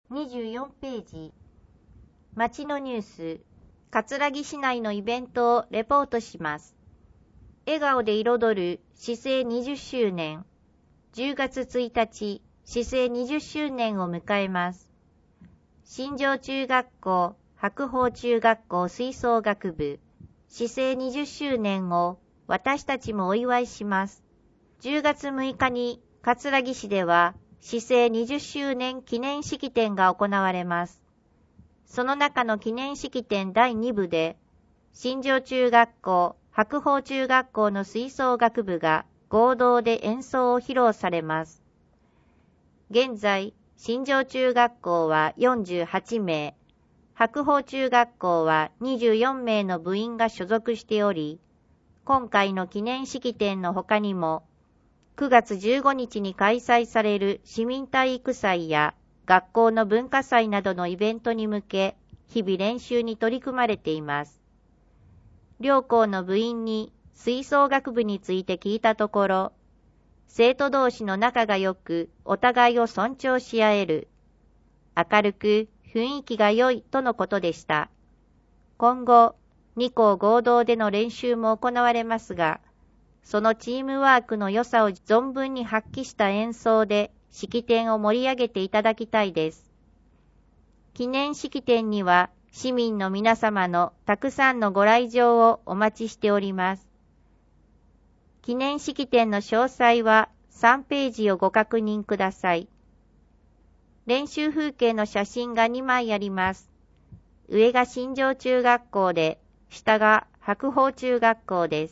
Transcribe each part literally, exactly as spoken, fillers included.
にじゅうよんページ、町のニュース、葛城市内のイベントをレポートします。笑顔で彩る市政にじゅっしゅうねん、じゅうがつついたち、市政にじゅっしゅうねんを迎えます。新庄中学校、白鵬中学校吹奏楽部、市政にじゅっしゅうねんを私たちもお祝いします。じゅうがつむいかに葛城市では市政にじゅっしゅうねん記念式典が行われます。その中の記念式典だいにぶで、新庄中学校、白鵬中学校の吹奏楽部が合同で演奏を披露されます。現在、新庄中学校はよんじゅうはちめい、白鵬中学校はにじゅうよんめいの部員が所属しており、今回の記念式典の他にも、くがつじゅうごにちに開催される市民体育祭や学校の文化祭などのイベントに向け、日々練習に取り組まれています。両校の部員に吹奏楽部について聞いたところ、生徒同士の仲が良く、お互いを尊重し合える。明るく、雰囲気が良いとのことでした。今後、に校合同での練習も行われますが、そのチームワークの良さを存分に発揮した演奏で式典を盛り上げていただきたいです。記念式典には市民の皆様のたくさんのご来場をお待ちしております。記念式典の詳細はさんページをご確認ください。練習風景の写真がにまいあります。上が新庄中学校で、下が白鵬中学校です。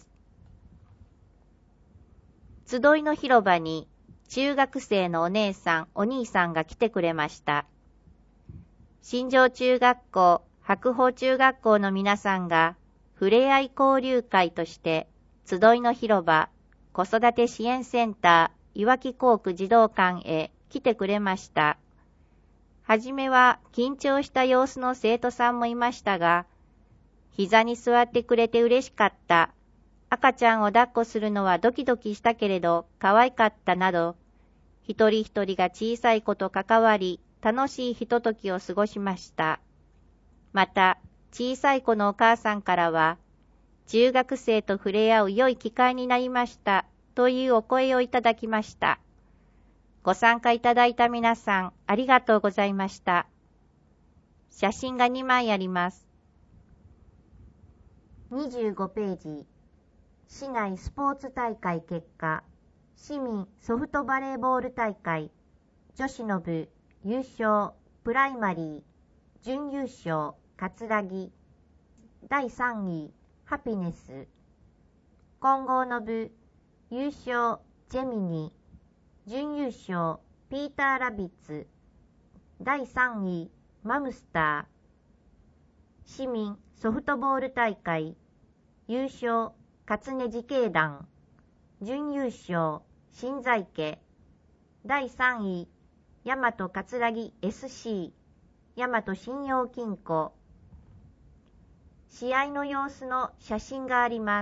集いの広場に中学生のお姉さん、お兄さんが来てくれました。新庄中学校、白鵬中学校の皆さんがふれあい交流会として集いの広場、子育て支援センター、いわき校区児童館へ来てくれました。はじめは緊張した様子の生徒さんもいましたが、膝に座ってくれて嬉しかった。赤ちゃんを抱っこするのはドキドキしたけれど可愛かったなど、一人一人が小さい子と関わり、楽しいひとときを過ごしました。また、小さい子のお母さんからは、中学生と触れ合う良い機会になりましたというお声をいただきました。ご参加いただいた皆さん、ありがとうございました。写真がにまいあります。にじゅうごページ、市内スポーツ大会結果、市民ソフトバレーボール大会、女子の部、優勝、プライマリー、準優勝、葛城、だいさんい、ハピネス、混合の部、優勝、ジェミニ、準優勝、ピーターラビッツ、だいさんい、マムスター、市民ソフトボール大会、優勝、勝根慈恵団、準優勝、新在家、だいさんい、大和葛城 エスシー、大和信用金庫。試合の様子の写真があります。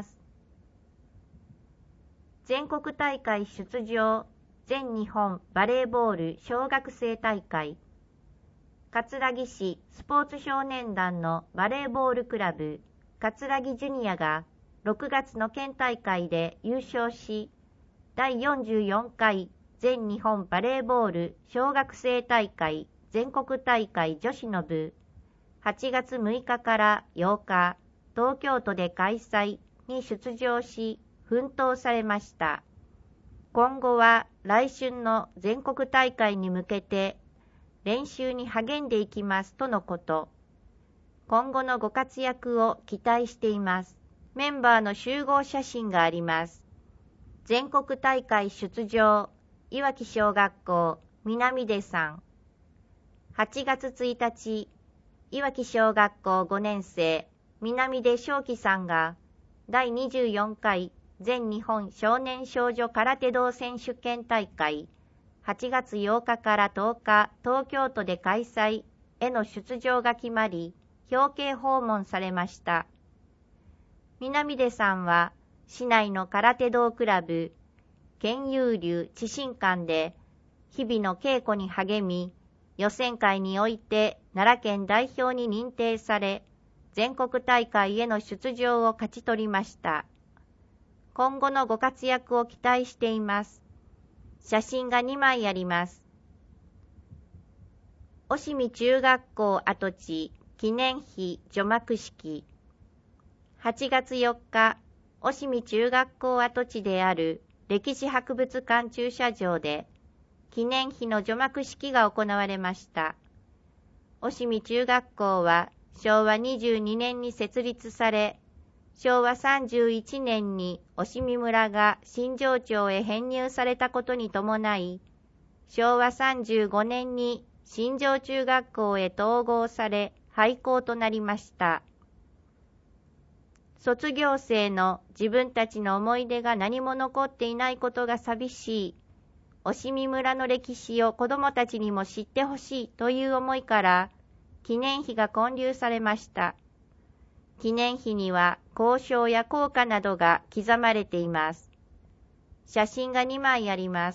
全国大会出場、全日本バレーボール小学生大会。葛城市スポーツ少年団のバレーボールクラブ、葛城ジュニアがろくがつの県大会で優勝し、だいよんじゅうよんかい全日本バレーボール小学生大会全国大会女子の部、はちがつむいかからようか、東京都で開催に出場し、奮闘されました。今後は来春の全国大会に向けて練習に励んでいきますとのこと。今後のご活躍を期待しています。メンバーの集合写真があります。全国大会出場、いわき小学校南出さん。はちがつついたち、いわき小学校ごねんせい南出翔輝さんがだいにじゅうよんかい全日本少年少女空手道選手権大会はちがつようかからとおか東京都で開催への出場が決まり、表敬訪問されました。南出さんは市内の空手道クラブ県有流知新館で日々の稽古に励み、 予選会において奈良県代表に認定され、全国大会への出場を勝ち取りました。今後のご活躍を期待しています。写真がにまいあります。押見中学校跡地記念碑除幕式。はちがつよっか、押見中学校跡地である歴史博物館駐車場で記念碑の除幕式が行われました。押見中学校はしょうわにじゅうにねんに設立され、しょうわさんじゅういちねんに押見村が新庄町へ編入されたことに伴い、しょうわさんじゅうごねんに新庄中学校へ統合され廃校となりました。卒業生の自分たちの思い出が何も残っていないことが寂しい、押見村の歴史を子どもたちにも知ってほしいという思いから記念碑が建立されました。記念碑には校章や校歌などが刻まれています。写真がにまいあります。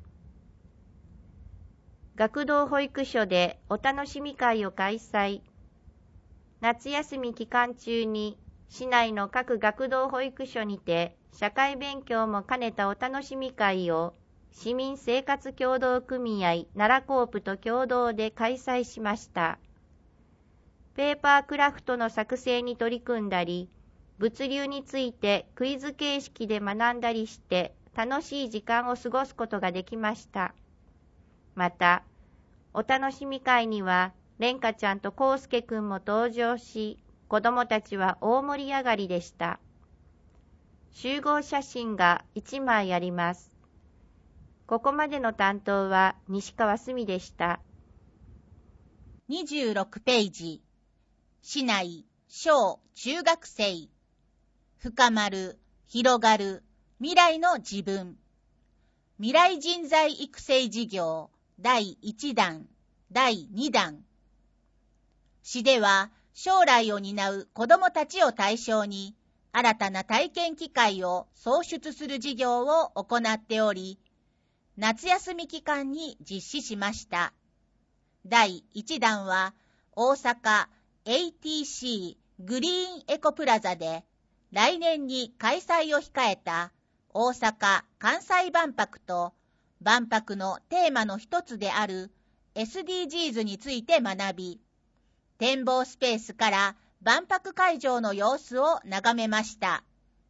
学童保育所でお楽しみ会を開催。夏休み期間中に市内の各学童保育所にて社会勉強も兼ねたお楽しみ会を市民生活協同組合奈良コープと共同で開催しました。ペーパークラフトの作成に取り組んだり、物流についてクイズ形式で学んだりして楽しい時間を過ごすことができました。また、お楽しみ会には、れんかちゃんとこうすけくんも登場し、子どもたちは大盛り上がりでした。集合写真がいちまいあります。ここまでの担当は西川すみでした。 にじゅうろくページ。市内小中学生。深まる、広がる、未来の自分。未来人材育成事業だいいちだん、だいにだん。市では将来を担う子どもたちを対象に新たな体験機会を創出する事業を行っており、夏休み期間に実施しました。だいいちだんは大阪 エーティーシー グリーンエコプラザで来年に開催を控えた大阪・関西万博と万博のテーマの一つである エスディージーズ について学び、展望スペースから万博会場の様子を眺めました。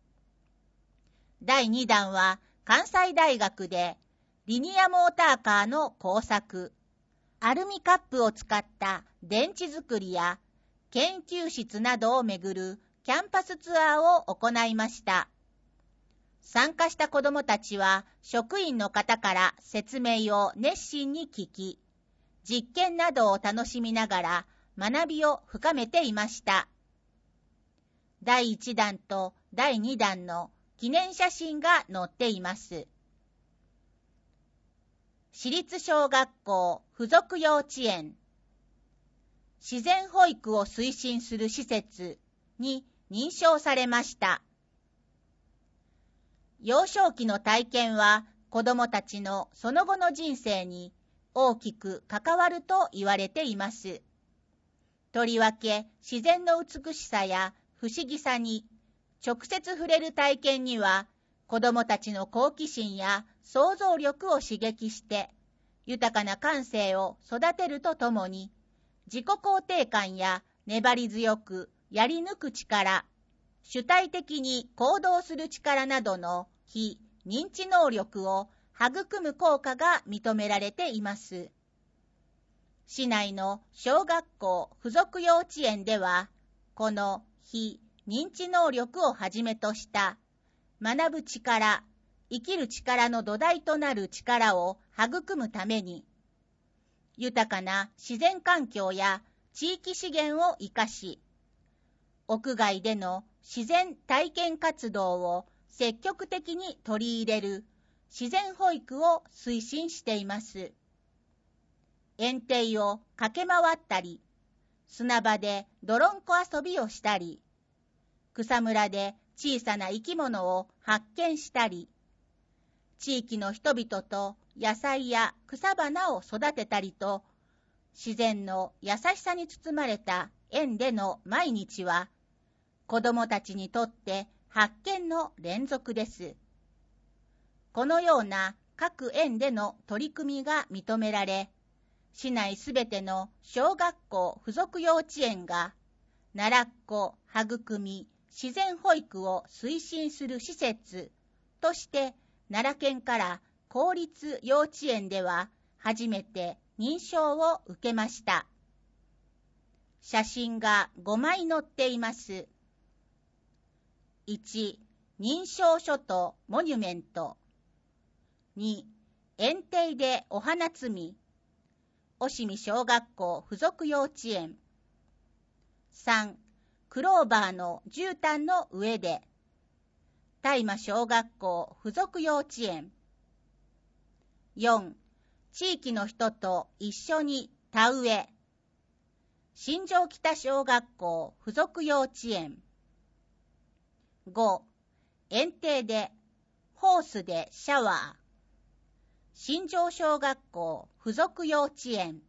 だいにだんは関西大学でリニアモーターカーの工作、アルミカップを使った電池作りや研究室などをめぐるキャンパスツアーを行いました。参加した子どもたちは職員の方から説明を熱心に聞き、実験などを楽しみながら学びを深めていました。だいいちだんとだいにだんの記念写真が載っています。市立小学校附属幼稚園。自然保育を推進する施設に認証されました。幼少期の体験は子どもたちのその後の人生に大きく関わると言われています。とりわけ自然の美しさや不思議さに直接触れる体験には子どもたちの好奇心や想像力を刺激して豊かな感性を育てるとともに自己肯定感や粘り強くやり抜く力、主体的に行動する力などの非認知能力を育む効果が認められています。市内の小学校附属幼稚園では、この非認知能力をはじめとした学ぶ力、生きる力の土台となる力を育むために、豊かな自然環境や地域資源を生かし、屋外での自然体験活動を積極的に取り入れる自然保育を推進しています。園庭を駆け回ったり、砂場で泥んこ遊びをしたり、草むらで小さな生き物を発見したり、地域の人々と野菜や草花を育てたりと、 自然の優しさに包まれた園での毎日は、子どもたちにとって発見の連続です。このような各園での取り組みが認められ、市内すべての小学校附属幼稚園が、奈良っ子育み自然保育を推進する施設として、奈良県から公立幼稚園では初めて認証を受けました。写真がごまい載っています。いち、認証書とモニュメント。に、園庭でお花摘み。押見小学校附属幼稚園。さん、クローバーの絨毯の上で。大間小学校附属幼稚園。よん、地域の人と一緒に田植え。新庄北小学校附属幼稚園。ご、園庭でホースでシャワー。新庄小学校附属幼稚園。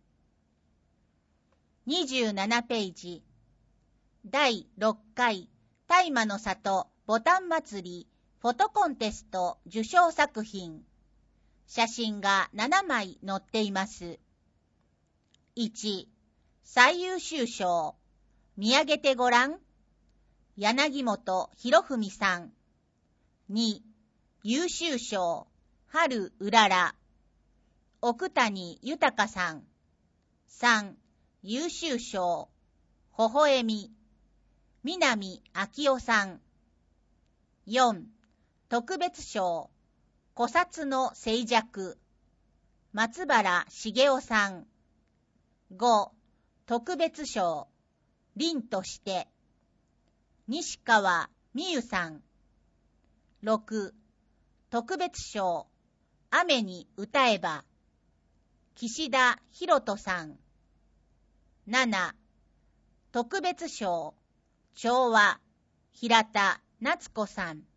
にじゅうななページ。だいろっかい大間の里ボタン祭りフォトコンテスト受賞作品。写真がななまい載っています。いち、最優秀賞。見上げてごらん。柳本博文さん。に、優秀賞。春うらら。奥谷豊さん。さん、優秀賞。ほほえみ。南明夫さん。よん、特別賞。古刹の静寂。松原茂雄さん。ご、特別賞。凛として。西川美優さん。ろく、特別賞。雨に歌えば。岸田博人さん。なな、特別賞。調和。平田夏子さん。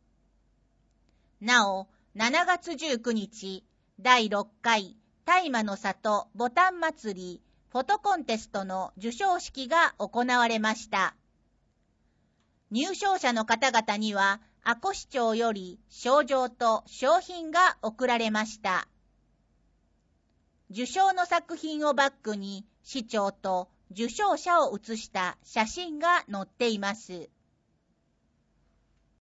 なお、しちがつじゅうくにち、だいろっかい大間の里ボタン祭りフォトコンテストの授賞式が行われました。入賞者の方々には、阿古市長より賞状と賞品が贈られました。受賞の作品をバックに、市長と受賞者を写した写真が載っています。